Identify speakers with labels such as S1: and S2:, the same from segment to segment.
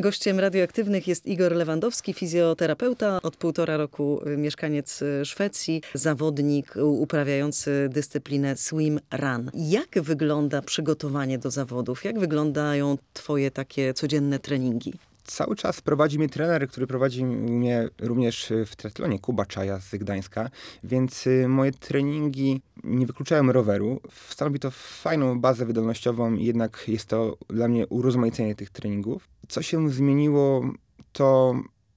S1: Gościem Radioaktywnych jest Igor Lewandowski, fizjoterapeuta, od 1,5 roku mieszkaniec Szwecji, zawodnik uprawiający dyscyplinę swim run. Jak wygląda przygotowanie do zawodów? Jak wyglądają twoje takie codzienne treningi?
S2: Cały czas prowadzi mnie trener, który prowadzi mnie również w triathlonie, Kuba Czaja z Gdańska, więc moje treningi nie wykluczają roweru. Stanowi to fajną bazę wydolnościową, jednak jest to dla mnie urozmaicenie tych treningów. Co się zmieniło, to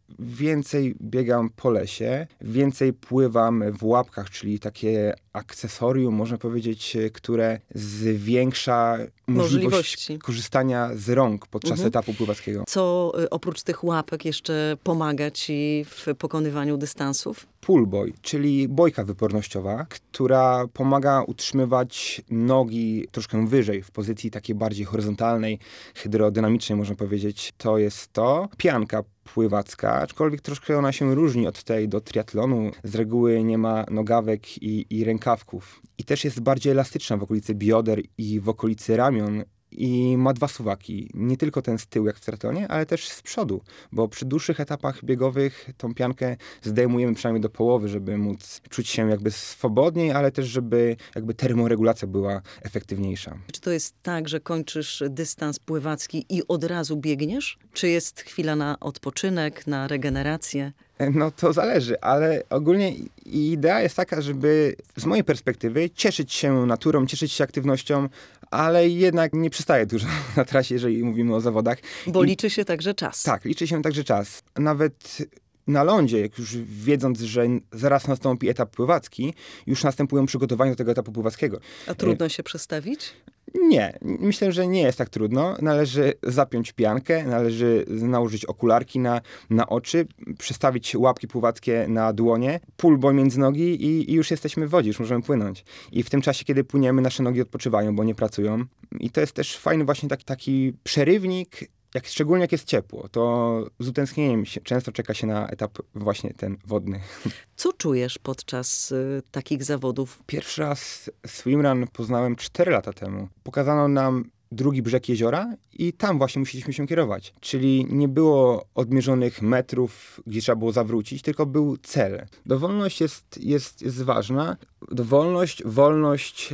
S2: więcej biegam po lesie, więcej pływam w łapkach, czyli takie akcesorium, można powiedzieć, które zwiększa możliwość korzystania z rąk podczas etapu pływackiego.
S1: Co oprócz tych łapek jeszcze pomaga ci w pokonywaniu dystansów?
S2: Pull-boy, czyli bojka wypornościowa, która pomaga utrzymywać nogi troszkę wyżej, w pozycji takiej bardziej horyzontalnej, hydrodynamicznej, można powiedzieć. To jest to. Pianka pływacka, aczkolwiek troszkę ona się różni od tej do triatlonu. Z reguły nie ma nogawek i rękawków. I też jest bardziej elastyczna w okolicy bioder i w okolicy ramion. I ma 2 suwaki. Nie tylko ten z tyłu jak w triatlonie, ale też z przodu. Bo przy dłuższych etapach biegowych tą piankę zdejmujemy przynajmniej do połowy, żeby móc czuć się jakby swobodniej, ale też żeby jakby termoregulacja była efektywniejsza.
S1: Czy to jest tak, że kończysz dystans pływacki i od razu biegniesz? Czy jest chwila na odpoczynek, na regenerację?
S2: No to zależy, ale ogólnie idea jest taka, żeby z mojej perspektywy cieszyć się naturą, cieszyć się aktywnością, ale jednak nie przystaję dużo na trasie, jeżeli mówimy o zawodach.
S1: Bo liczy się także czas.
S2: Tak, liczy się także czas. Nawet na lądzie, jak już wiedząc, że zaraz nastąpi etap pływacki, już następują przygotowania do tego etapu pływackiego.
S1: A trudno się przestawić?
S2: Nie, myślę, że nie jest tak trudno. Należy zapiąć piankę, należy nałożyć okularki na oczy, przestawić łapki pływackie na dłonie, pull-boy między nogi i już jesteśmy w wodzie, już możemy płynąć. I w tym czasie, kiedy płyniemy, nasze nogi odpoczywają, bo nie pracują. I to jest też fajny właśnie taki przerywnik, szczególnie jak jest ciepło, to z utęsknieniem często czeka się na etap właśnie ten wodny.
S1: Co czujesz podczas takich zawodów?
S2: Pierwszy raz swimrun poznałem 4 lata temu. Pokazano nam drugi brzeg jeziora i tam właśnie musieliśmy się kierować. Czyli nie było odmierzonych metrów, gdzie trzeba było zawrócić, tylko był cel. Dowolność jest ważna. Dowolność, wolność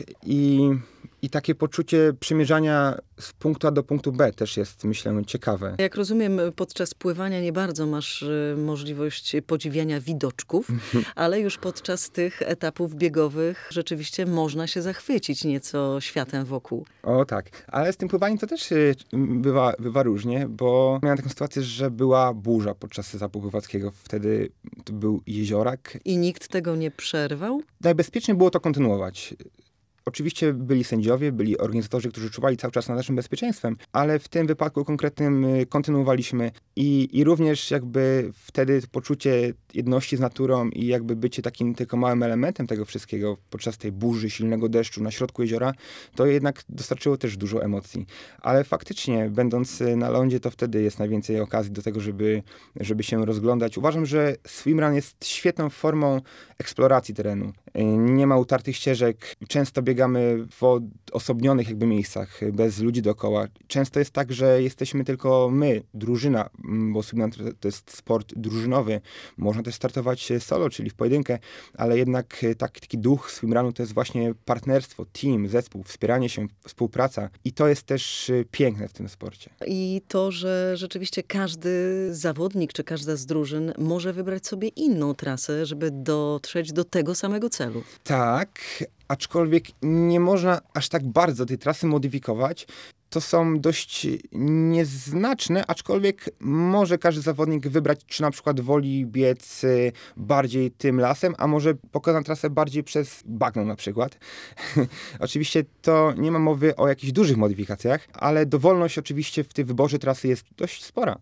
S2: i takie poczucie przemierzania z punktu A do punktu B też jest, myślę, ciekawe.
S1: Jak rozumiem, podczas pływania nie bardzo masz możliwość podziwiania widoczków, ale już podczas tych etapów biegowych rzeczywiście można się zachwycić nieco światem wokół.
S2: O tak, ale z tym pływaniem to też bywa różnie, bo miałem taką sytuację, że była burza podczas etapu pływackiego. Wtedy to był jeziorak.
S1: I nikt tego nie przerwał?
S2: Najbezpieczniej było to kontynuować. Oczywiście byli sędziowie, byli organizatorzy, którzy czuwali cały czas nad naszym bezpieczeństwem, ale w tym wypadku konkretnym kontynuowaliśmy i również jakby wtedy poczucie jedności z naturą i jakby bycie takim tylko małym elementem tego wszystkiego podczas tej burzy, silnego deszczu na środku jeziora, to jednak dostarczyło też dużo emocji. Ale faktycznie, będąc na lądzie, to wtedy jest najwięcej okazji do tego, żeby się rozglądać. Uważam, że swimrun jest świetną formą eksploracji terenu. Nie ma utartych ścieżek, często biegamy w odosobnionych jakby miejscach, bez ludzi dookoła. Często jest tak, że jesteśmy tylko my, drużyna, bo swimrun to jest sport drużynowy. Można też startować solo, czyli w pojedynkę, ale jednak taki duch swimrunu to jest właśnie partnerstwo, team, zespół, wspieranie się, współpraca. I to jest też piękne w tym sporcie.
S1: I to, że rzeczywiście każdy zawodnik, czy każda z drużyn może wybrać sobie inną trasę, żeby dotrzeć do tego samego celu.
S2: Tak, aczkolwiek nie można aż tak bardzo tej trasy modyfikować. To są dość nieznaczne, aczkolwiek może każdy zawodnik wybrać, czy na przykład woli biec bardziej tym lasem, a może pokona trasę bardziej przez bagno na przykład. Oczywiście to nie ma mowy o jakichś dużych modyfikacjach, ale dowolność oczywiście w tym wyborze trasy jest dość spora.